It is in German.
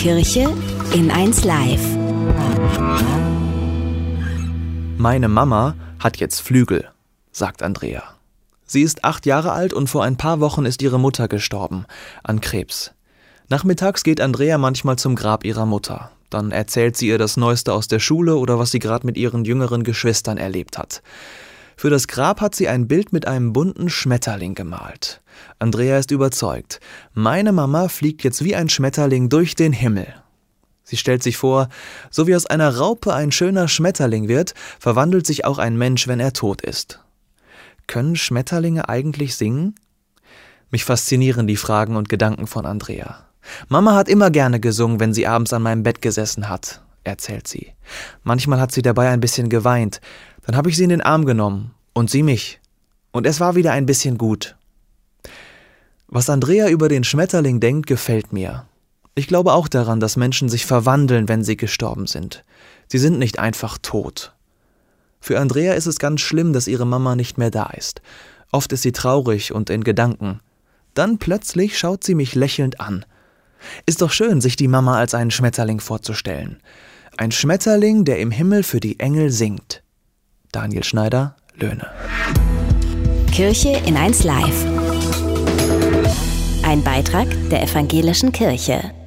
Kirche in 1 Live. Meine Mama hat jetzt Flügel, sagt Andrea. Sie ist 8 Jahre alt und vor ein paar Wochen ist ihre Mutter gestorben, an Krebs. Nachmittags geht Andrea manchmal zum Grab ihrer Mutter. Dann erzählt sie ihr das Neueste aus der Schule oder was sie gerade mit ihren jüngeren Geschwistern erlebt hat. Für das Grab hat sie ein Bild mit einem bunten Schmetterling gemalt. Andrea ist überzeugt. Meine Mama fliegt jetzt wie ein Schmetterling durch den Himmel. Sie stellt sich vor, so wie aus einer Raupe ein schöner Schmetterling wird, verwandelt sich auch ein Mensch, wenn er tot ist. Können Schmetterlinge eigentlich singen? Mich faszinieren die Fragen und Gedanken von Andrea. Mama hat immer gerne gesungen, wenn sie abends an meinem Bett gesessen hat, erzählt sie. Manchmal hat sie dabei ein bisschen geweint. Dann habe ich sie in den Arm genommen und sie mich. Und es war wieder ein bisschen gut. Was Andrea über den Schmetterling denkt, gefällt mir. Ich glaube auch daran, dass Menschen sich verwandeln, wenn sie gestorben sind. Sie sind nicht einfach tot. Für Andrea ist es ganz schlimm, dass ihre Mama nicht mehr da ist. Oft ist sie traurig und in Gedanken. Dann plötzlich schaut sie mich lächelnd an. Ist doch schön, sich die Mama als einen Schmetterling vorzustellen. Ein Schmetterling, der im Himmel für die Engel singt. Daniel Schneider, Löhne. Kirche in 1 Live. Ein Beitrag der Evangelischen Kirche.